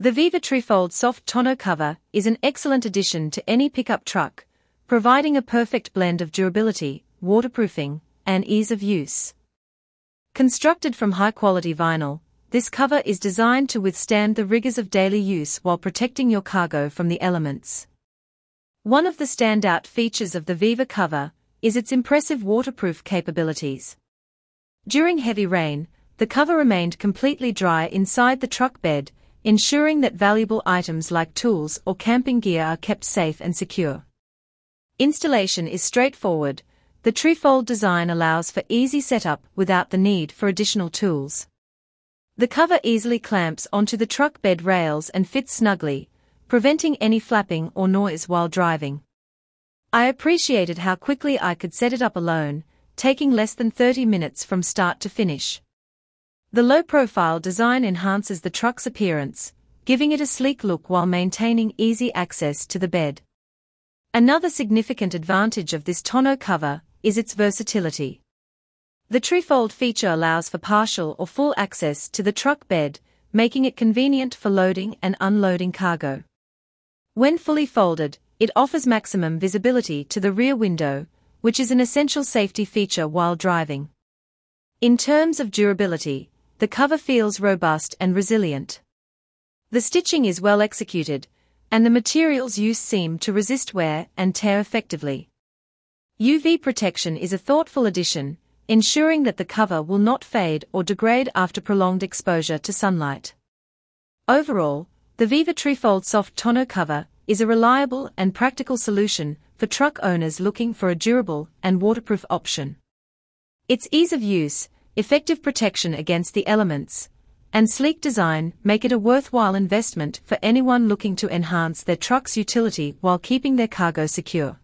The Viva Trifold Soft Tonneau Cover is an excellent addition to any pickup truck, providing a perfect blend of durability, waterproofing, and ease of use. Constructed from high-quality vinyl, this cover is designed to withstand the rigors of daily use while protecting your cargo from the elements. One of the standout features of the Viva cover is its impressive waterproof capabilities. During heavy rain, the cover remained completely dry inside the truck bed, ensuring that valuable items like tools or camping gear are kept safe and secure. Installation is straightforward. The Trifold design allows for easy setup without the need for additional tools. The cover easily clamps onto the truck bed rails and fits snugly, preventing any flapping or noise while driving. I appreciated how quickly I could set it up alone, taking less than 30 minutes from start to finish. The low-profile design enhances the truck's appearance, giving it a sleek look while maintaining easy access to the bed. Another significant advantage of this tonneau cover is its versatility. The Trifold feature allows for partial or full access to the truck bed, making it convenient for loading and unloading cargo. When fully folded, it offers maximum visibility to the rear window, which is an essential safety feature while driving. In terms of durability, the cover feels robust and resilient. The stitching is well executed, and the materials used seem to resist wear and tear effectively. UV protection is a thoughtful addition, ensuring that the cover will not fade or degrade after prolonged exposure to sunlight. Overall, the Viva Trifold Soft Tonneau Cover is a reliable and practical solution for truck owners looking for a durable and waterproof option. Its ease of use, effective protection against the elements, and sleek design make it a worthwhile investment for anyone looking to enhance their truck's utility while keeping their cargo secure.